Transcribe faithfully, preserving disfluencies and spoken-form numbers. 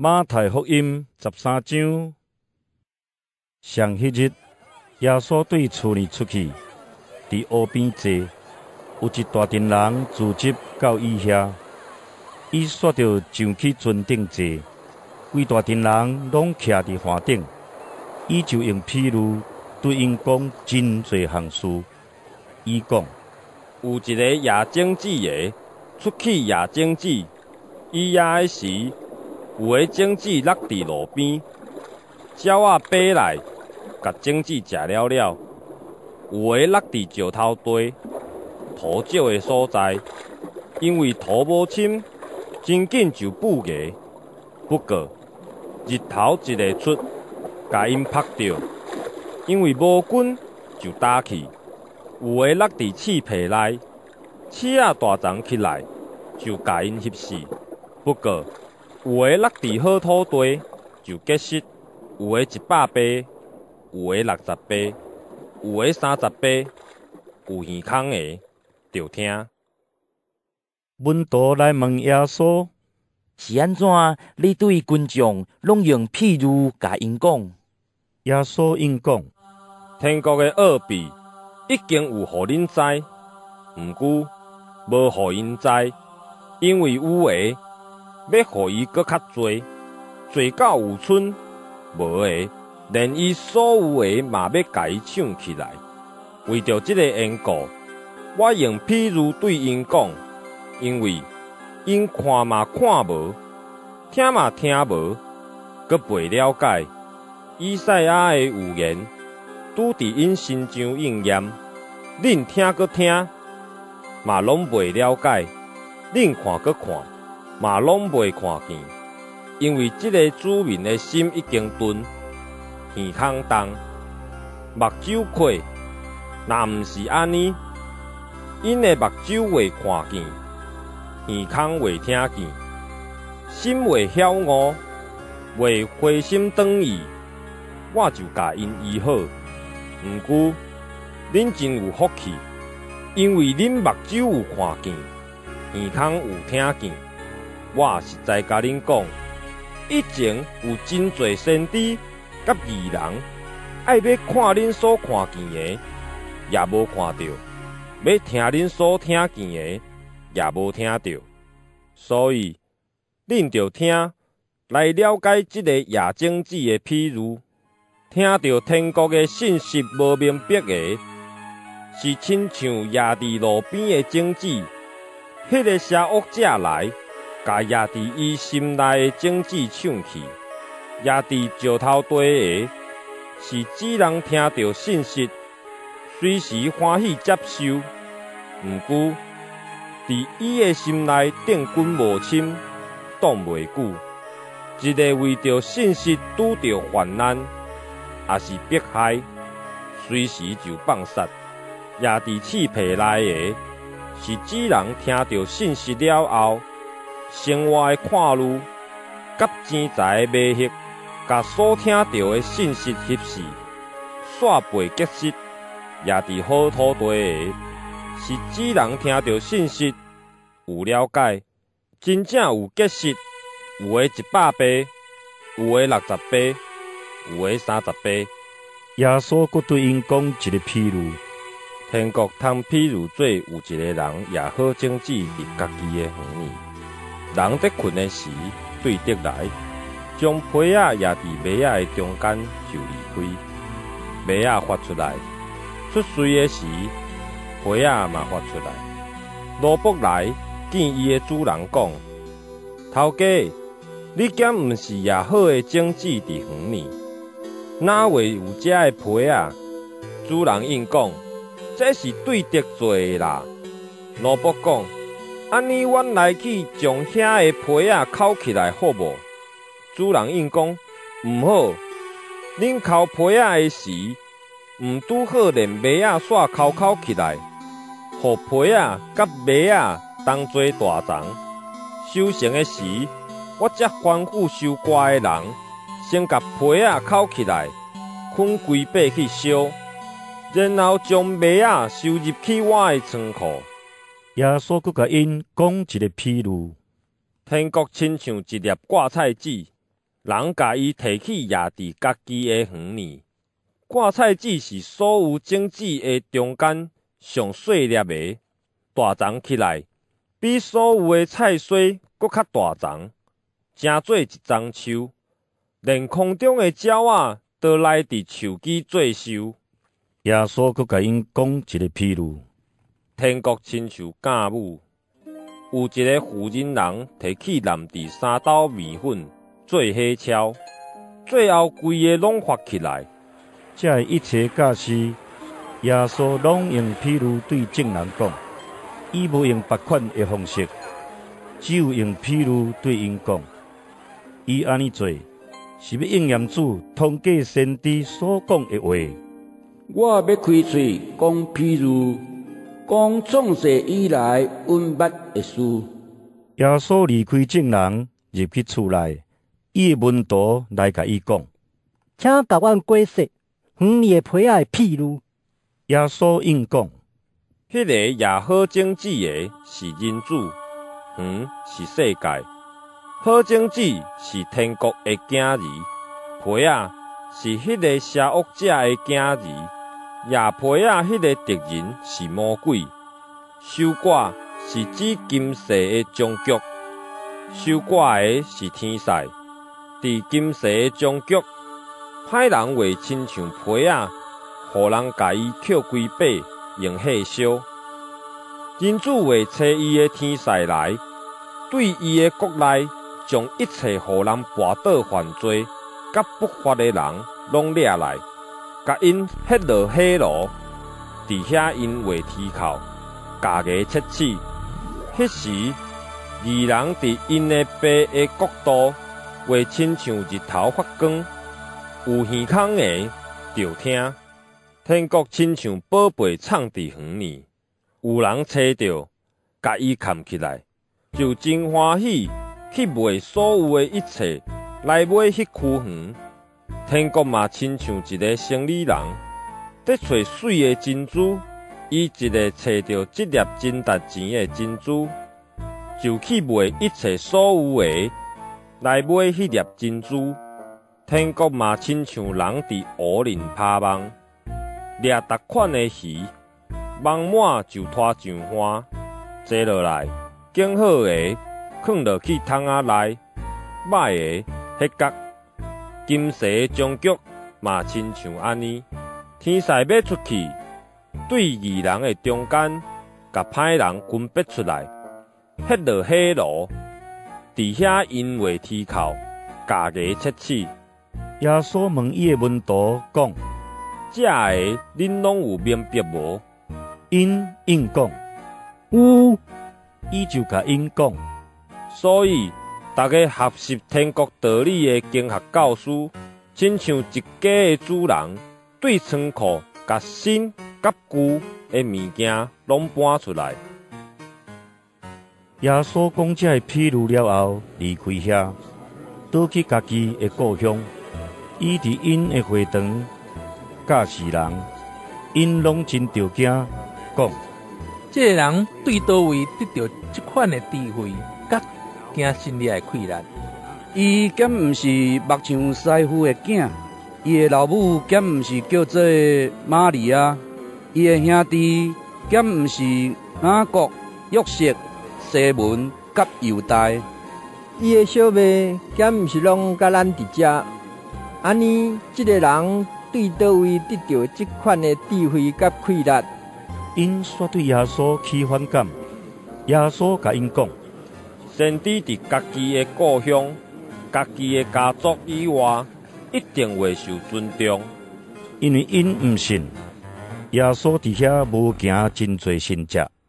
马太福音十三章，上迄日，耶稣对厝里出去，伫湖边坐，有一大群人聚集到伊遐，伊煞着上去船顶坐，规大群人拢徛伫岸顶，伊就用譬喻对因讲真侪项事。伊讲， 有一个夜整子的出去夜整子，伊夜的时。有个种子落伫路边，鸟仔飞来，甲种子食了了；有个落伫石头地，土少的所在，因为土无深，真紧就腐芽。不过日头一个出，甲因晒着，因为无根就焦去；有个落伫刺皮内，刺仔大长起来，就甲因翕死。不过有个落伫好土地，就结实；有个一百倍，有个六十倍，有个三十倍。有耳孔的，就听。 门徒来问耶稣： 是安怎？你对群众拢用譬喻甲因讲？ 耶稣应讲： 天国的奥秘已经有互恁知，毋过无互因知，因为有诶。要互伊搁较侪，侪到有剩，无诶，连伊所有诶嘛要甲伊抢起来。为着即个缘故，我用譬喻对因讲，因为因看嘛看无，听嘛听无，搁袂了解。以赛亚诶预言拄伫因身上应验，恁听搁听，嘛拢袂了解；恁看搁看。嘛拢袂看见，因为即个子民的心已经钝，耳孔重，目睭开。若毋是安尼，因的目睭袂看见，耳孔袂听见，心袂晓悟，袂回心转意，我就甲因医好。毋过恁真有福气，因为恁目睭有看见，耳孔有听见。我实在甲恁讲，以前有真侪先知甲义人，爱要看恁所看见的，也无看到；要听恁所听见的，也无听到。所以，恁着听，来了解即个夜整子的譬喻。听到天国的信息无明白的，是亲像夜伫路边的整子，迄个邪恶者来。甲压伫伊心内的种子抢去，压伫石头地的，是只人听到信息，随时欢喜接受，毋过伫伊的心内定根无深，挡袂久。一个为着信息拄着患难，也是迫害，随时就放杀。压伫刺皮内的，是只人听到信息了后。生活的看路，甲钱财的迷惑，甲所听到的信息翕死，煞背结实，也伫好土地的，是只人听到信息有了解，真正有结实，有的一百倍，有的六十倍，有的三十倍。 耶稣佫对因讲一个譬喻： 天国通譬喻做有一个人也好种子伫家己的园里。人在困的时，对得来，将皮仔压伫麦仔的中间就离开。麦仔发出来，出水的时，皮仔嘛发出来。萝卜来见伊的主人讲：头家，你敢毋是也好的种子伫园里？哪会有遮的皮仔？主人应讲：这是对得做的啦。萝卜讲。安尼，阮来去将遐个皮仔扣起来好无？主人应讲毋好，恁扣皮仔的时，毋拄好连麦仔煞扣扣起来，互皮仔甲麦仔同做大丛。收成的时，我则吩咐收割的人，先甲皮仔扣起来，捆规把去烧，然后将麦仔收入去我的仓库。 耶稣佫甲因讲一个譬喻： 天国亲像一粒芥菜籽， 人甲伊提起压伫家己的园里。挂菜籽是所有种子的中间上细粒的，大丛起来，比所有的菜穗搁较大丛，成做一丛树，连空中的鸟仔都来伫树基做寿。 耶稣搁甲因讲一个譬喻： 天国亲像嫁母，有一个妇人人摕起南地三斗面粉做火烧，最后规个拢发起来。 这一切假事，耶稣拢用譬喻对众人讲，伊无用别款的方式，只有用譬喻对因讲。伊安尼做，是要应验主通过先知所讲的话。 我要开嘴讲譬喻，讲创世以来温捌的事。 耶稣离开众人，入去厝内，伊的门徒来甲伊讲， 请甲阮解释园里的皮仔的譬喻。 耶稣应讲， 迄个也好种子的是人子，园是世界。好种子是天国的囝儿，皮仔是迄个邪恶者的囝儿，野皮仔迄个敌人是魔鬼。收割是指今世的终局，收割的是天使。伫今世的终局，歹人会亲像皮仔，互人甲伊捡规把，用火烧。人子会找伊的天使来，对伊的国内，将一切互人跋倒犯罪、甲不法的人拢掠来，甲因ฮ็落火炉，伫遐因为天口，家家切齿。迄时，义人伫因的爸的国度，会亲像日头发光，有耳孔的就听。天国亲像宝贝藏伫园里，有人找着，甲伊藏起来，就真欢喜。去卖所有的一切来买迄区园。天国嘛亲像一个生理人，在找水的珍珠，伊一个找到一粒真值钱的珍珠，就去卖一切所有的来买迄粒珍珠。天国嘛亲像人伫湖里拍网，掠逐款的鱼，网满就拖上岸，坐落来，拣好的放落去桶仔内，歹的迄角。今世终局嘛亲像安尼，天使要出去，对义人的中间，甲歹人分别出来，迄落火炉，伫遐因为天口，家家切齿。 耶稣问伊的门徒讲： 这个恁拢有明白无？ 因应讲： 有。 伊就甲因讲。 所以，大家学习天国道理的经学教师，亲像一家的主人，对仓库甲新甲旧的物件拢搬出来。 耶稣讲这个譬喻了后，离开遐，倒去家己的故乡。伊伫因的会堂教示人，因拢真着惊，讲： 这个人对倒位得到这款的智慧，甲惊心里的溃烂。 伊敢毋是目像师傅的囝，伊的老母敢毋是叫做玛利亚，伊的兄弟敢毋是雅各、约瑟、西门甲犹大， 伊的小妹敢毋是拢甲咱伫遮？安尼，这个人对倒位得到这款的智慧甲溃烂？ 因煞对耶稣起反感。耶稣甲因讲： 先知伫家己的故乡、家己的家族以外，一定会受尊重， 因为因毋信耶稣伫遐无行真侪神迹。